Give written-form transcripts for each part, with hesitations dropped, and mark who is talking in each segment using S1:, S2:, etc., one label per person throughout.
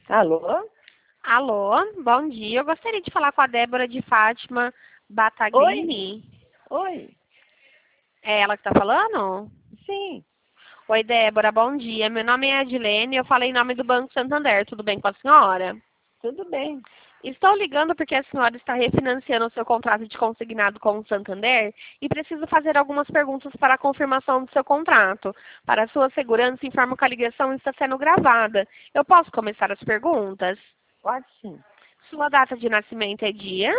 S1: Alô?
S2: Alô, bom dia. Eu gostaria de falar com a Débora de Fátima
S1: Oi?
S2: Battaglini.
S1: Oi?
S2: É ela que está falando?
S1: Sim,
S2: Oi, Débora, bom dia. Meu nome é Adilene, eu falei em nome do Banco Santander. Tudo bem com a senhora?
S1: tudo bem.
S2: Estou ligando porque a senhora está refinanciando o seu contrato de consignado com o Santander e preciso fazer algumas perguntas para a confirmação do seu contrato. Para a sua segurança, informo que a ligação está sendo gravada. Eu posso começar as perguntas?
S1: Pode sim.
S2: Sua data de nascimento é dia?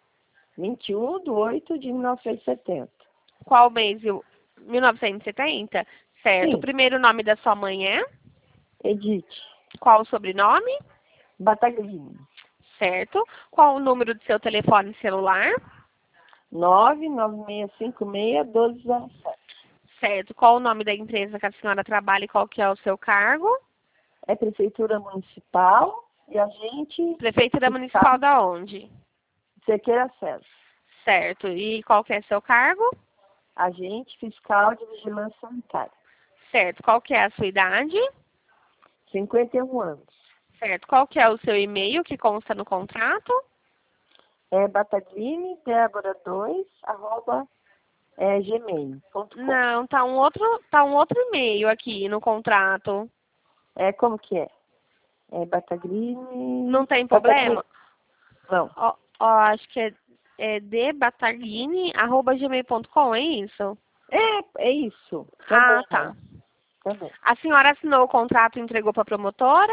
S1: 21/8/1970.
S2: Qual mês? 1970? Certo. O
S1: Sim,
S2: primeiro nome da sua mãe é?
S1: Edith.
S2: Qual o sobrenome?
S1: Bataglini.
S2: Certo. Qual o número do seu telefone celular?
S1: 99656-1207.
S2: Certo. Qual o nome da empresa que a senhora trabalha e qual que é o seu cargo?
S1: É Prefeitura Municipal e agente
S2: Prefeitura
S1: fiscal
S2: Municipal da onde?
S1: Sequeira César.
S2: Certo. E qual que é seu cargo?
S1: Agente fiscal de vigilância sanitária.
S2: Certo. Qual que é a sua idade?
S1: 51 anos.
S2: Certo. Qual que é o seu e-mail que consta no contrato?
S1: É Bataglini, Débora 2, gmail.com.
S2: Não, tá um outro e-mail aqui no contrato.
S1: Como que é? É Bataglini.
S2: Não tem
S1: Bataglini.
S2: problema?
S1: Não.
S2: Acho que é dbatarguini@gmail.com, é isso?
S1: É isso.
S2: Ah,
S1: Também
S2: tá.
S1: não. Também.
S2: A senhora assinou o contrato e entregou para a promotora?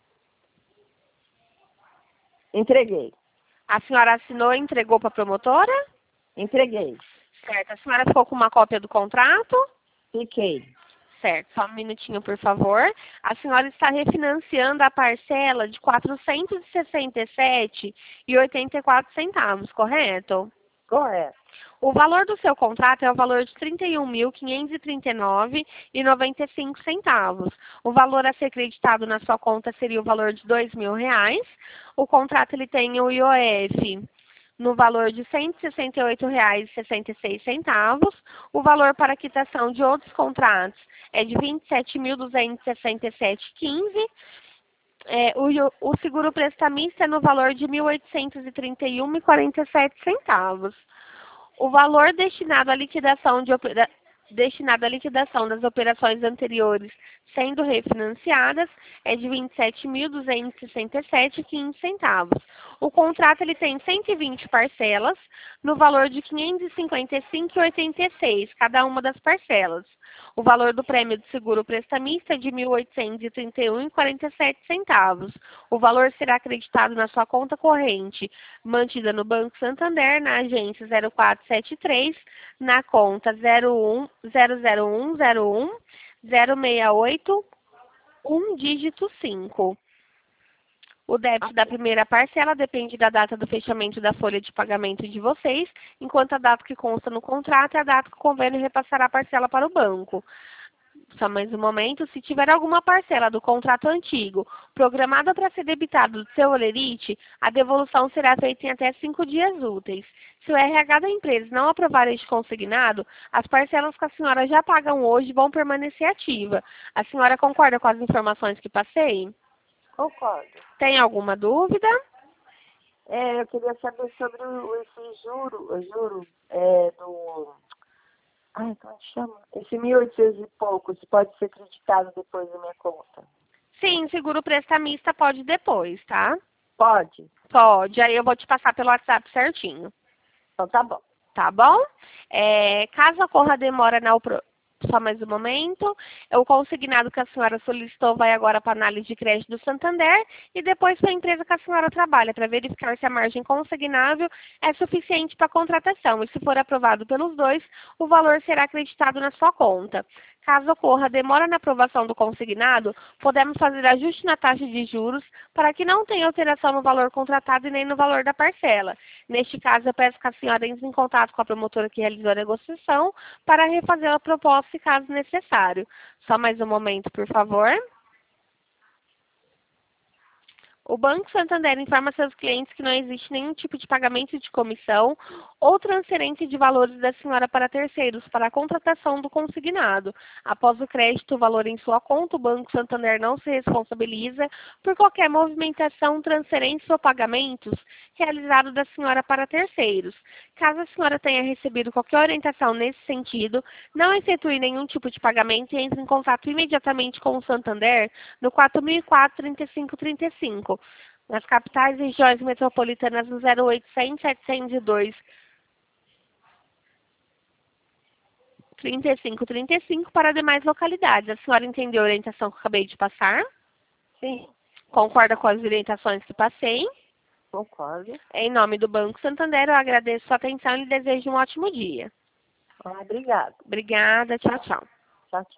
S1: Entreguei.
S2: A senhora assinou e entregou para a promotora?
S1: Entreguei.
S2: Certo. A senhora ficou com uma cópia do contrato?
S1: Fiquei.
S2: Certo. Só um minutinho, por favor. A senhora está refinanciando a parcela de R$ 467,84, correto?
S1: Correto.
S2: O valor do seu contrato é o valor de R$ 31.539,95. O valor a ser creditado na sua conta seria o valor de R$ 2.000. O contrato ele tem o IOF no valor de R$ 168,66. O valor para quitação de outros contratos é de R$ 27.267,15. O seguro prestamista é no valor de R$ 1.831,47. O valor destinado à liquidação das operações anteriores sendo refinanciadas é de R$ 27.267,15. O contrato ele tem 120 parcelas no valor de R$ 555,86 cada uma das parcelas. O valor do prêmio do seguro prestamista é de R$ 1.831,47. O valor será acreditado na sua conta corrente, mantida no Banco Santander, na agência 0473, na conta 0010101 dígito 5. O débito da primeira parcela depende da data do fechamento da folha de pagamento de vocês, enquanto a data que consta no contrato é a data que o convênio repassará a parcela para o banco. Só mais um momento. Se tiver alguma parcela do contrato antigo programada para ser debitada do seu holerite, a devolução será feita em até 5 dias úteis. Se o RH da empresa não aprovar este consignado, as parcelas que a senhora já pagam hoje vão permanecer ativas. A senhora concorda com as informações que passei?
S1: Concordo.
S2: Tem alguma dúvida?
S1: Eu queria saber sobre esse juro do... Ai, como que chama? Esse 1.800 e pouco, se pode ser creditado depois da minha conta.
S2: Sim, seguro prestamista pode depois, tá?
S1: Pode?
S2: Pode. Aí eu vou te passar pelo WhatsApp certinho.
S1: Então tá bom.
S2: Tá bom? Caso ocorra demora só mais um momento. O consignado que a senhora solicitou vai agora para a análise de crédito do Santander e depois para a empresa que a senhora trabalha, para verificar se a margem consignável é suficiente para a contratação. E se for aprovado pelos dois, o valor será acreditado na sua conta. Caso ocorra demora na aprovação do consignado, podemos fazer ajuste na taxa de juros para que não tenha alteração no valor contratado e nem no valor da parcela. Neste caso, eu peço que a senhora entre em contato com a promotora que realizou a negociação para refazer a proposta, caso necessário. Só mais um momento, por favor. O Banco Santander informa seus clientes que não existe nenhum tipo de pagamento de comissão ou transferência de valores da senhora para terceiros para a contratação do consignado. Após o crédito, o valor em sua conta, o Banco Santander não se responsabiliza por qualquer movimentação, transferência ou pagamentos realizado da senhora para terceiros. Caso a senhora tenha recebido qualquer orientação nesse sentido, não efetue nenhum tipo de pagamento e entre em contato imediatamente com o Santander no 4004-3535. Nas capitais e regiões metropolitanas no 0800 702 3535 para demais localidades. A senhora entendeu a orientação que eu acabei de passar?
S1: Sim,
S2: Concorda com as orientações que passei?
S1: concordo.
S2: Em nome do Banco Santander, eu agradeço sua atenção e lhe desejo um ótimo dia.
S1: Obrigada.
S2: Obrigada, tchau, tchau.
S1: Tchau, tchau.